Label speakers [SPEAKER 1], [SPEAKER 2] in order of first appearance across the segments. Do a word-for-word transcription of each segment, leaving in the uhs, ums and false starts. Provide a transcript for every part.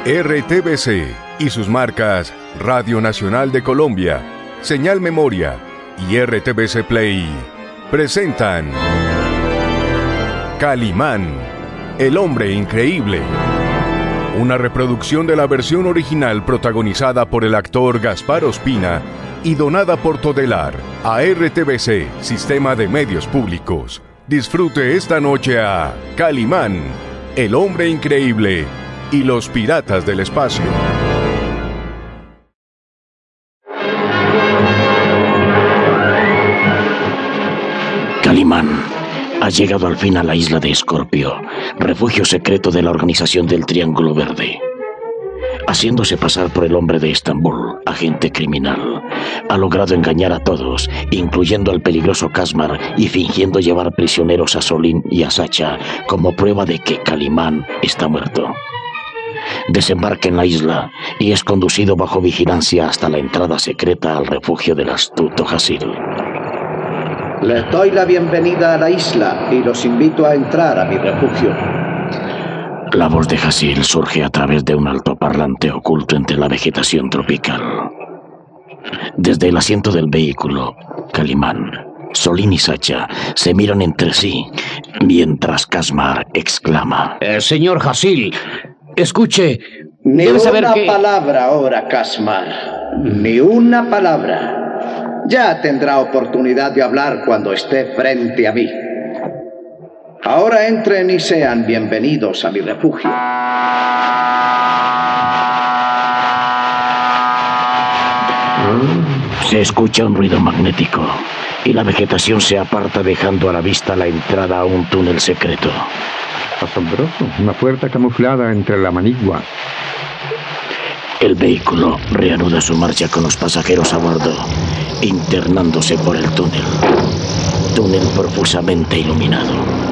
[SPEAKER 1] R T V C y sus marcas Radio Nacional de Colombia, Señal Memoria y R T V C Play presentan Calimán, el hombre increíble. Una reproducción de la versión original protagonizada por el actor Gaspar Ospina y donada por Todelar a R T V C, Sistema de Medios Públicos. Disfrute esta noche a Calimán, el hombre increíble y los piratas del espacio.
[SPEAKER 2] Calimán ha llegado al fin a la isla de Escorpio, refugio secreto de la organización del Triángulo Verde. Haciéndose pasar por el hombre de Estambul, agente criminal, ha logrado engañar a todos, incluyendo al peligroso Kazmar, y fingiendo llevar prisioneros a Solín y a Sacha como prueba de que Calimán está muerto. Desembarca en la isla y es conducido bajo vigilancia hasta la entrada secreta al refugio del astuto Hasil.
[SPEAKER 3] Les doy la bienvenida a la isla y los invito a entrar a mi refugio.
[SPEAKER 2] La voz de Hasil surge a través de un altoparlante oculto entre la vegetación tropical. Desde el asiento del vehículo, Calimán, Solín y Sacha se miran entre sí, mientras Kazmar exclama:
[SPEAKER 4] eh, Señor Hasil, escuche,
[SPEAKER 3] Ni
[SPEAKER 4] debe
[SPEAKER 3] una
[SPEAKER 4] saber que...
[SPEAKER 3] palabra ahora, Kazmar. Ni una palabra. Ya tendrá oportunidad de hablar cuando esté frente a mí. Ahora entren y sean bienvenidos a mi refugio.
[SPEAKER 2] Se escucha un ruido magnético y la vegetación se aparta, dejando a la vista la entrada a un túnel secreto.
[SPEAKER 5] Asombroso, una puerta camuflada entre la manigua.
[SPEAKER 2] El vehículo reanuda su marcha con los pasajeros a bordo, internándose por el túnel. Túnel profusamente iluminado.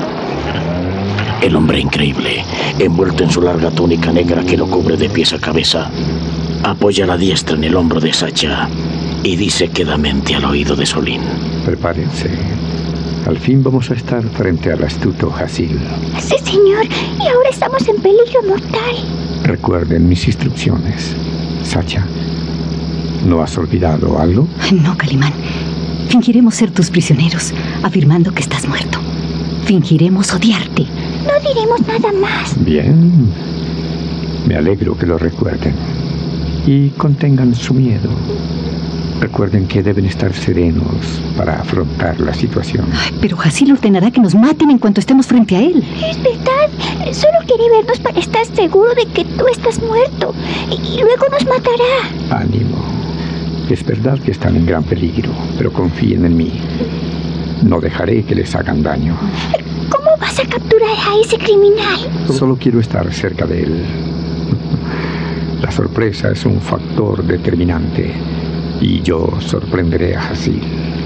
[SPEAKER 2] El hombre increíble, envuelto en su larga túnica negra que lo cubre de pies a cabeza, apoya la diestra en el hombro de Sacha y dice quedamente al oído de Solín:
[SPEAKER 5] Prepárense. Al fin vamos a estar frente al astuto Hasil.
[SPEAKER 6] Sí, señor, y ahora estamos en peligro mortal.
[SPEAKER 5] Recuerden mis instrucciones. Sacha, ¿no has olvidado algo?
[SPEAKER 7] No, Calimán. Fingiremos ser tus prisioneros, afirmando que estás muerto. Fingiremos odiarte.
[SPEAKER 6] No diremos nada más.
[SPEAKER 5] Bien. Me alegro que lo recuerden. Y contengan su miedo. Recuerden que deben estar serenos para afrontar la situación.
[SPEAKER 7] Ay, pero Hasil ordenará que nos maten en cuanto estemos frente a él.
[SPEAKER 6] Es verdad. Solo quiere vernos para estar seguro de que tú estás muerto. Y luego nos matará.
[SPEAKER 5] Ánimo. Es verdad que están en gran peligro, pero confíen en mí. No dejaré que les hagan daño.
[SPEAKER 6] ¿Cómo vas a capturar a ese criminal?
[SPEAKER 5] Solo quiero estar cerca de él. La sorpresa es un factor determinante. Y yo sorprenderé a Hasil.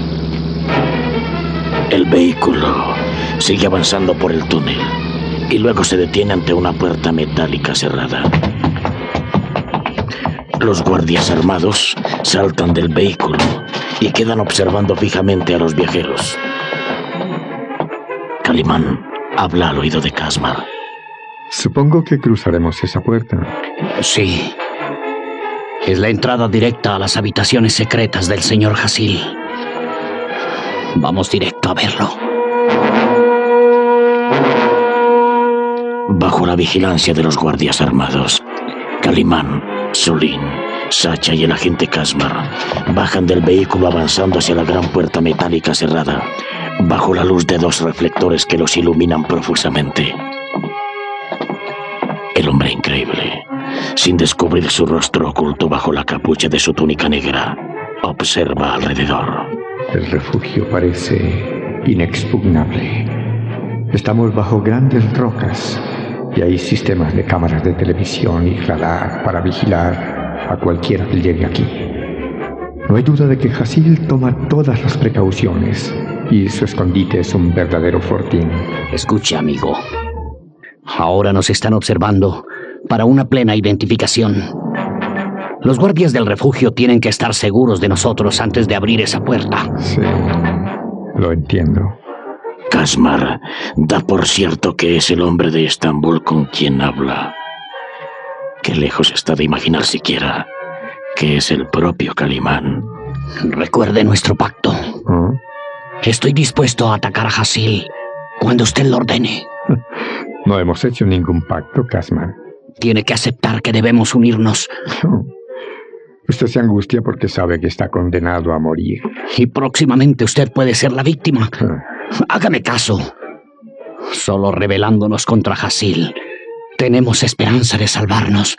[SPEAKER 2] El vehículo sigue avanzando por el túnel y luego se detiene ante una puerta metálica cerrada. Los guardias armados saltan del vehículo y quedan observando fijamente a los viajeros. Calimán habla al oído de Kazmar.
[SPEAKER 5] Supongo que cruzaremos esa puerta.
[SPEAKER 4] Sí. Es la entrada directa a las habitaciones secretas del señor Hasil. Vamos directo a verlo.
[SPEAKER 2] Bajo la vigilancia de los guardias armados, Calimán, Solín, Sacha y el agente Kazmar bajan del vehículo avanzando hacia la gran puerta metálica cerrada, bajo la luz de dos reflectores que los iluminan profusamente. El hombre increíble, sin descubrir su rostro oculto bajo la capucha de su túnica negra, observa alrededor.
[SPEAKER 5] El refugio parece inexpugnable. Estamos bajo grandes rocas y hay sistemas de cámaras de televisión y radar para vigilar a cualquiera que llegue aquí. No hay duda de que Hasil toma todas las precauciones y su escondite es un verdadero fortín.
[SPEAKER 4] Escuche, amigo. Ahora nos están observando para una plena identificación. Los guardias del refugio tienen que estar seguros de nosotros antes de abrir esa puerta.
[SPEAKER 5] Sí, lo entiendo.
[SPEAKER 2] Kazmar da por cierto que es el hombre de Estambul con quien habla. qué lejos está de imaginar siquiera que es el propio Calimán.
[SPEAKER 4] Recuerde nuestro pacto.
[SPEAKER 5] ¿Ah?
[SPEAKER 4] Estoy dispuesto a atacar a Hasil cuando usted lo ordene.
[SPEAKER 5] No hemos hecho ningún pacto, Casmar.
[SPEAKER 4] Tiene que aceptar que debemos unirnos.
[SPEAKER 5] No. Usted se angustia porque sabe que está condenado a morir.
[SPEAKER 4] Y próximamente usted puede ser la víctima.
[SPEAKER 5] Ah.
[SPEAKER 4] Hágame caso. Solo rebelándonos contra Hasil tenemos esperanza de salvarnos.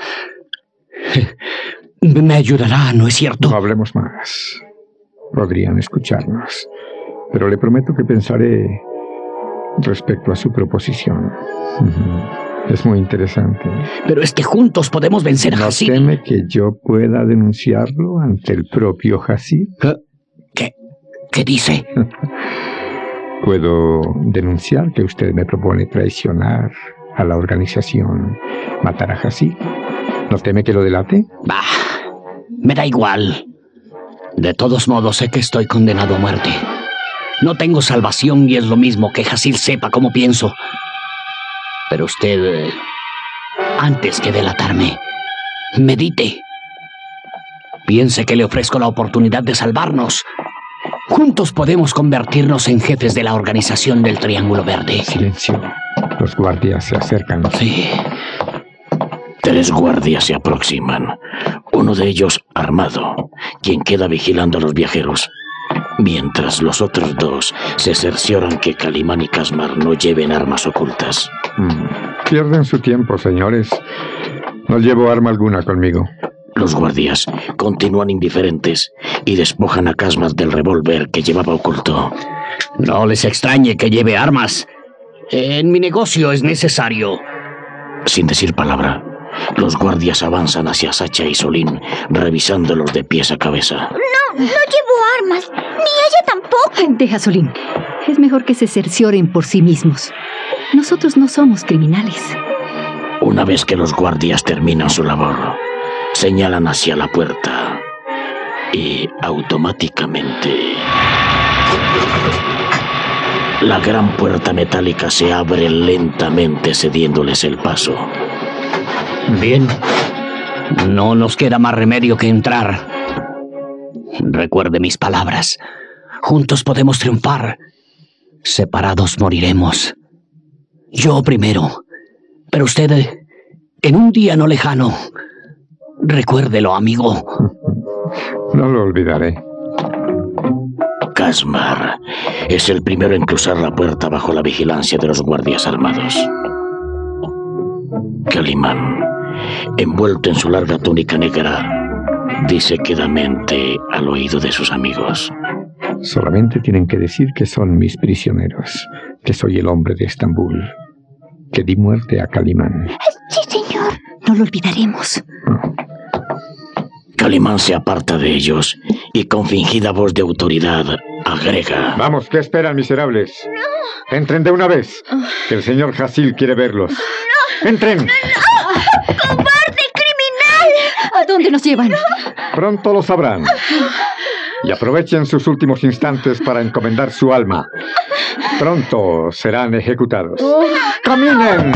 [SPEAKER 4] Me ayudará, ¿no es cierto?
[SPEAKER 5] No hablemos más. Podrían escucharnos. Pero le prometo que pensaré respecto a su proposición. Uh-huh. Es muy interesante.
[SPEAKER 4] Pero es que juntos podemos vencer a
[SPEAKER 5] ¿No
[SPEAKER 4] Hasil?
[SPEAKER 5] teme que yo pueda denunciarlo ante el propio Hasil?
[SPEAKER 4] ¿Qué? ¿Qué dice?
[SPEAKER 5] Puedo denunciar que usted me propone traicionar a la organización, matar a Hasil. ¿No teme que lo delate?
[SPEAKER 4] Bah, me da igual. De todos modos, sé que estoy condenado a muerte. No tengo salvación y es lo mismo que Hasil sepa cómo pienso. Pero usted, eh, antes que delatarme, medite. Piense que le ofrezco la oportunidad de salvarnos. Juntos podemos convertirnos en jefes de la organización del Triángulo Verde.
[SPEAKER 5] Silencio. Los guardias se acercan.
[SPEAKER 4] Sí.
[SPEAKER 2] Tres guardias se aproximan, uno de ellos armado, quien queda vigilando a los viajeros, mientras los otros dos se cercioran que Calimán y Casmar no lleven armas ocultas.
[SPEAKER 5] Mm. Pierden su tiempo, señores. No llevo arma alguna conmigo.
[SPEAKER 2] Los guardias continúan indiferentes y despojan a Casmar del revólver que llevaba oculto.
[SPEAKER 4] No les extrañe que lleve armas. En mi negocio es necesario.
[SPEAKER 2] Sin decir palabra, los guardias avanzan hacia Sacha y Solín, revisándolos de pies a cabeza.
[SPEAKER 6] No, no llevo armas, ni ella tampoco.
[SPEAKER 7] Deja, Solín. Es mejor que se cercioren por sí mismos. Nosotros no somos criminales.
[SPEAKER 2] Una vez que los guardias terminan su labor, señalan hacia la puerta y automáticamente la gran puerta metálica se abre lentamente, cediéndoles el paso.
[SPEAKER 4] Bien, no nos queda más remedio que entrar. Recuerde mis palabras. Juntos podemos triunfar. Separados moriremos. Yo primero, pero usted en un día no lejano. Recuérdelo, amigo.
[SPEAKER 5] No lo olvidaré.
[SPEAKER 2] Casmar es el primero en cruzar la puerta bajo la vigilancia de los guardias armados. Calimán, envuelto en su larga túnica negra, dice quedamente al oído de sus amigos:
[SPEAKER 5] solamente tienen que decir que son mis prisioneros, que soy el hombre de Estambul, que di muerte a Calimán.
[SPEAKER 6] Sí, señor.
[SPEAKER 7] No lo olvidaremos.
[SPEAKER 2] Calimán se aparta de ellos y con fingida voz de autoridad agrega:
[SPEAKER 5] Vamos, ¿qué esperan, miserables? No. Entren de una vez, que el señor Hasil quiere verlos. No. ¡Entren! ¡No!
[SPEAKER 6] ¡Cobarde criminal!
[SPEAKER 7] ¿A dónde nos llevan?
[SPEAKER 5] Pronto lo sabrán. Y aprovechen sus últimos instantes para encomendar su alma. Pronto serán ejecutados. Oh. ¡Caminen!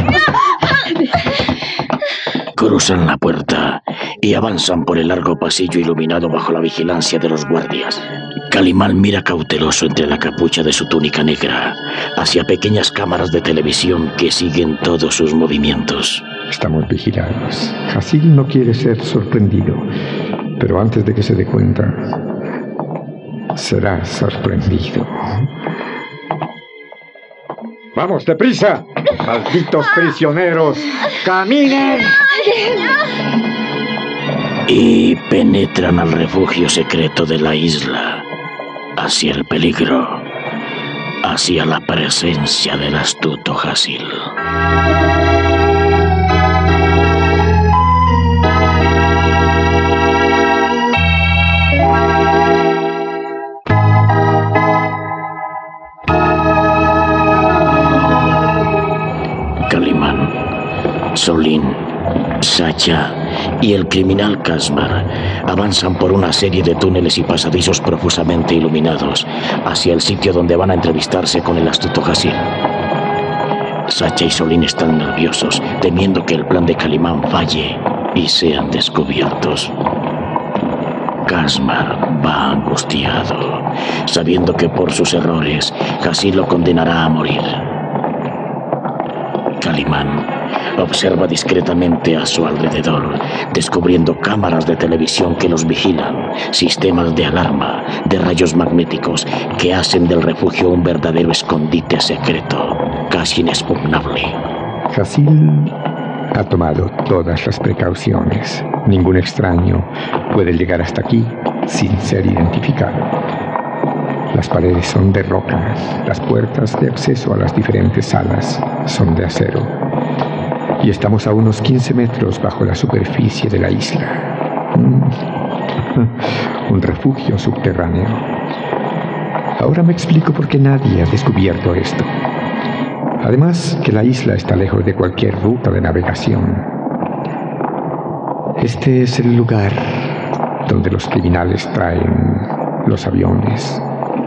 [SPEAKER 2] Cruzan la puerta y avanzan por el largo pasillo iluminado bajo la vigilancia de los guardias. Calimán mira cauteloso entre la capucha de su túnica negra hacia pequeñas cámaras de televisión que siguen todos sus movimientos.
[SPEAKER 5] Estamos vigilados. Hasil no quiere ser sorprendido, pero antes de que se dé cuenta, será sorprendido. ¡Vamos, deprisa! ¡Malditos prisioneros! ¡Caminen!
[SPEAKER 2] Y penetran al refugio secreto de la isla, hacia el peligro, hacia la presencia del astuto Hasil. Calimán, Solín, Sacha y el criminal Casmar avanzan por una serie de túneles y pasadizos profusamente iluminados hacia el sitio donde van a entrevistarse con el astuto Hasil. Sacha y Solín están nerviosos, temiendo que el plan de Calimán falle y sean descubiertos. Kazmar va angustiado, sabiendo que por sus errores Hasil lo condenará a morir. Calimán observa discretamente a su alrededor, descubriendo cámaras de televisión que los vigilan, sistemas de alarma, de rayos magnéticos que hacen del refugio un verdadero escondite secreto, casi inexpugnable.
[SPEAKER 5] Hasil ha tomado todas las precauciones. Ningún extraño puede llegar hasta aquí sin ser identificado. Las paredes son de roca, las puertas de acceso a las diferentes salas son de acero. Y estamos a unos quince metros bajo la superficie de la isla. Mm. Un refugio subterráneo. Ahora me explico por qué nadie ha descubierto esto. Además, que la isla está lejos de cualquier ruta de navegación. Este es el lugar donde los criminales traen los aviones.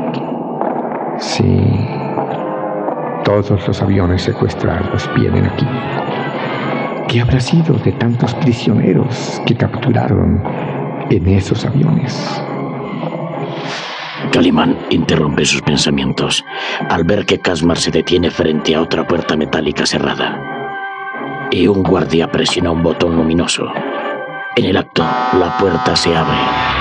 [SPEAKER 5] Sí, todos los aviones secuestrados vienen aquí. ¿Qué habrá sido de tantos prisioneros que capturaron en esos aviones?
[SPEAKER 2] Calimán interrumpe sus pensamientos al ver que Kazmar se detiene frente a otra puerta metálica cerrada y un guardia presiona un botón luminoso. En el acto, la puerta se abre.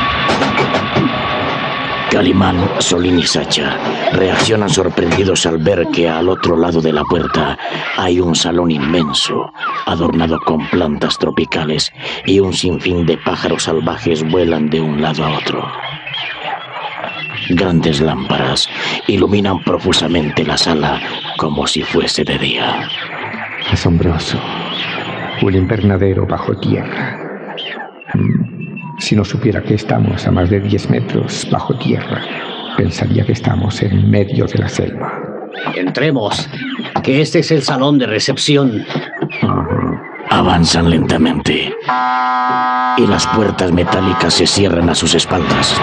[SPEAKER 2] Calimán, Solín y Sacha reaccionan sorprendidos al ver que al otro lado de la puerta hay un salón inmenso, adornado con plantas tropicales, y un sinfín de pájaros salvajes vuelan de un lado a otro. Grandes lámparas iluminan profusamente la sala como si fuese de día.
[SPEAKER 5] Asombroso. Un invernadero bajo tierra. Si no supiera que estamos a más de diez metros bajo tierra, pensaría que estamos en medio de la selva.
[SPEAKER 4] Entremos, que este es el salón de recepción.
[SPEAKER 5] Uh-huh.
[SPEAKER 2] Avanzan lentamente y las puertas metálicas se cierran a sus espaldas.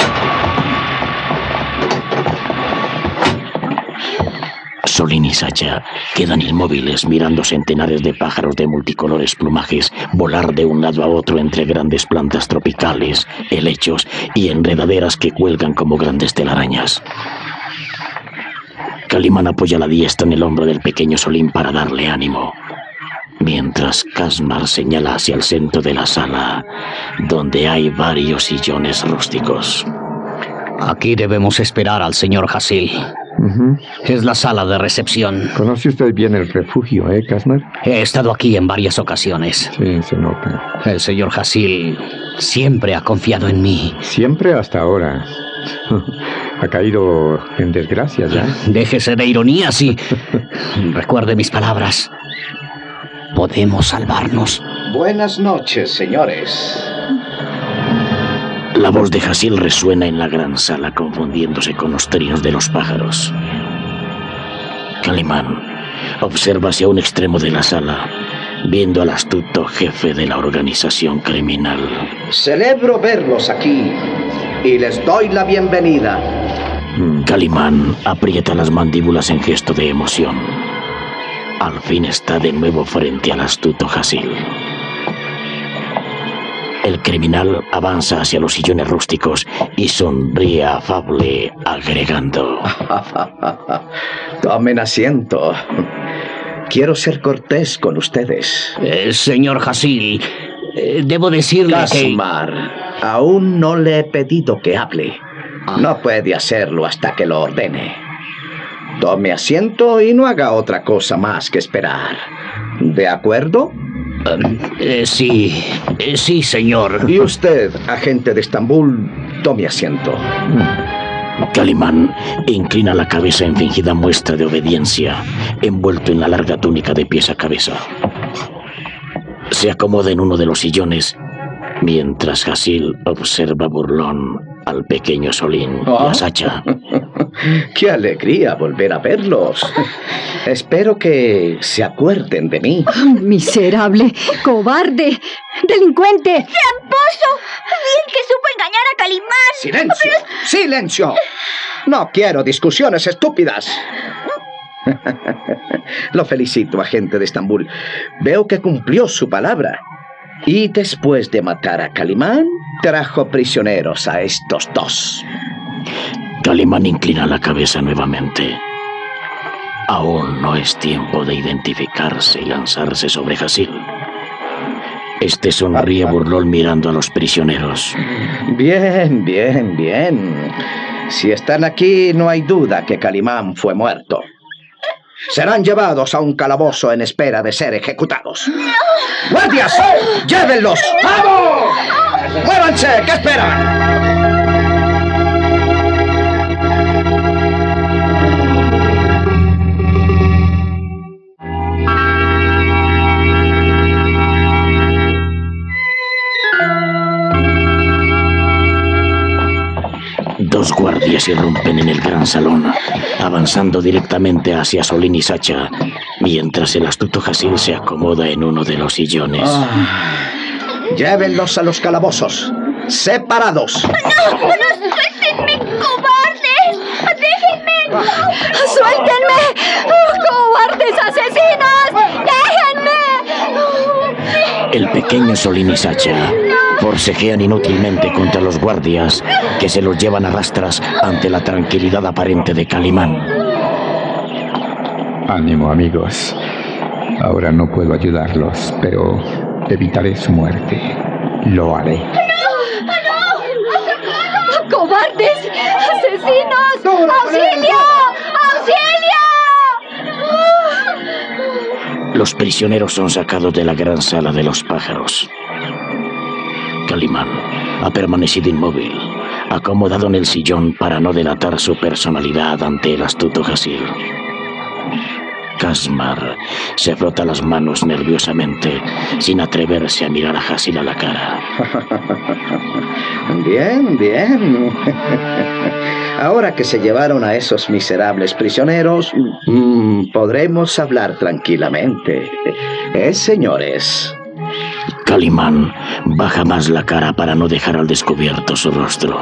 [SPEAKER 2] Solín y Sacha quedan inmóviles mirando centenares de pájaros de multicolores plumajes volar de un lado a otro entre grandes plantas tropicales, helechos y enredaderas que cuelgan como grandes telarañas. Calimán apoya la diestra en el hombro del pequeño Solín para darle ánimo, mientras Kazmar señala hacia el centro de la sala, donde hay varios sillones rústicos.
[SPEAKER 4] Aquí debemos esperar al señor Hasil.
[SPEAKER 5] Uh-huh.
[SPEAKER 4] Es la sala de recepción.
[SPEAKER 5] ¿Conoce usted bien el refugio, eh, Kazmar?
[SPEAKER 4] He estado aquí en varias ocasiones.
[SPEAKER 5] Sí, se nota.
[SPEAKER 4] El señor Hasil siempre ha confiado en mí.
[SPEAKER 5] Siempre hasta ahora. Ha caído en desgracia ya.
[SPEAKER 4] Déjese de ironías y recuerde mis palabras. Podemos salvarnos.
[SPEAKER 3] Buenas noches, señores.
[SPEAKER 2] La voz de Hasil resuena en la gran sala, confundiéndose con los trinos de los pájaros. Calimán observa hacia un extremo de la sala, viendo al astuto jefe de la organización criminal.
[SPEAKER 3] Celebro verlos aquí y les doy la bienvenida.
[SPEAKER 2] Calimán aprieta las mandíbulas en gesto de emoción. Al fin está de nuevo frente al astuto Hasil. El criminal avanza hacia los sillones rústicos y sonríe afable, agregando:
[SPEAKER 3] Tomen asiento. Quiero ser cortés con ustedes.
[SPEAKER 4] Eh, señor Hasil, eh, debo decirle
[SPEAKER 3] Kazmar, que... aún no le he pedido que hable. Ah. No puede hacerlo hasta que lo ordene. Tome asiento y no haga otra cosa más que esperar. ¿De acuerdo?
[SPEAKER 4] Uh, eh, sí, eh, sí, señor.
[SPEAKER 3] Y usted, agente de Estambul, tome asiento.
[SPEAKER 2] Calimán inclina la cabeza en fingida muestra de obediencia, envuelto en la larga túnica de pies a cabeza. Se acomoda en uno de los sillones, mientras Hasil observa burlón al pequeño Solín oh. y a Sacha.
[SPEAKER 3] ¡Qué alegría volver a verlos! Espero que se acuerden de mí.
[SPEAKER 7] Oh, miserable, cobarde, delincuente.
[SPEAKER 6] ¡Tramposo! Bien que supo engañar a Calimán.
[SPEAKER 3] ¡Silencio! Pero... ¡Silencio! No quiero discusiones estúpidas. Lo felicito, agente de Estambul. Veo que cumplió su palabra. Y después de matar a Calimán, trajo prisioneros a estos dos.
[SPEAKER 2] Calimán inclina la cabeza nuevamente. Aún no es tiempo de identificarse y lanzarse sobre Hasil. Este sonríe burlón mirando a los prisioneros.
[SPEAKER 3] Bien, bien, bien. Si están aquí, no hay duda que Calimán fue muerto. Serán llevados a un calabozo en espera de ser ejecutados. ¡No! ¡Guardias! ¡Llévenlos! ¡Vamos! ¡Muévanse! ¿Qué esperan?
[SPEAKER 2] Dos guardias irrumpen en el gran salón, avanzando directamente hacia Solín y Sacha, mientras el astuto Hasil se acomoda en uno de los sillones.
[SPEAKER 3] Ah, llévenlos a los calabozos, separados.
[SPEAKER 6] ¡No! ¡No! ¡Suéltenme, cobardes! ¡Déjenme! No. ¡Suéltenme! ¡Oh, cobardes asesinos! ¡Déjenme!
[SPEAKER 2] El pequeño Solín y Sacha forcejean inútilmente contra los guardias que se los llevan a rastras ante la tranquilidad aparente de Calimán.
[SPEAKER 5] Ánimo, amigos. Ahora no puedo ayudarlos, pero evitaré su muerte. Lo haré.
[SPEAKER 6] ¡No! ¡No! ¡Cobardes! ¡Asesinos! ¡Auxilio! ¡Auxilio!
[SPEAKER 2] Los prisioneros son sacados de la gran sala de los pájaros. Calimán ha permanecido inmóvil, acomodado en el sillón para no delatar su personalidad ante el astuto Hasil. Casmar se frota las manos nerviosamente, sin atreverse a mirar a Hasil a la cara.
[SPEAKER 3] Bien, bien. Ahora que se llevaron a esos miserables prisioneros, mmm, podremos hablar tranquilamente. ¿Eh, señores?
[SPEAKER 2] Calimán baja más la cara para no dejar al descubierto su rostro.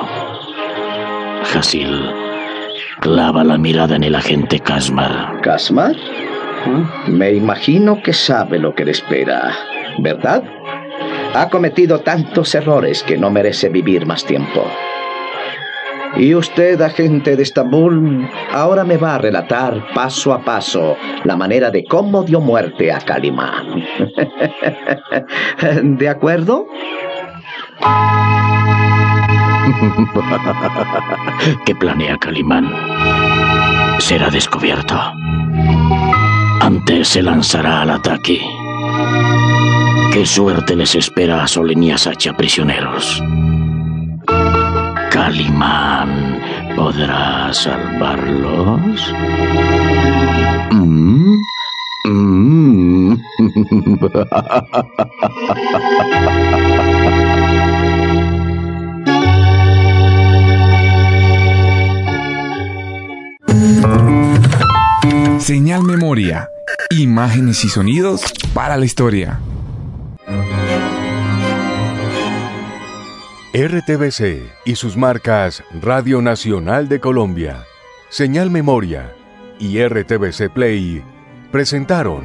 [SPEAKER 2] Hasil clava la mirada en el agente Casmar.
[SPEAKER 3] ¿Casmar? Me imagino que sabe lo que le espera, ¿verdad? Ha cometido tantos errores que no merece vivir más tiempo. Y usted, agente de Estambul, ahora me va a relatar paso a paso la manera de cómo dio muerte a Calimán. ¿De acuerdo?
[SPEAKER 2] ¿Qué planea Calimán? Será descubierto. Antes se lanzará al ataque. ¿Qué suerte les espera a Solín y a Sacha prisioneros? ¿Calimán podrá salvarlos? ¿Mm? ¿Mm?
[SPEAKER 8] Señal Memoria. Imágenes y sonidos para la historia.
[SPEAKER 1] R T V C y sus marcas Radio Nacional de Colombia, Señal Memoria y R T V C Play presentaron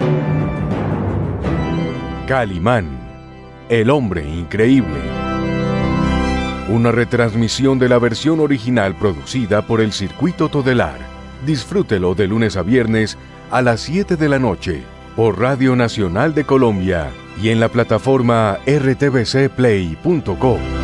[SPEAKER 1] Calimán, el hombre increíble. Una retransmisión de la versión original producida por el Circuito Todelar. Disfrútelo de lunes a viernes a las siete de la noche por Radio Nacional de Colombia y en la plataforma r t v c play punto co.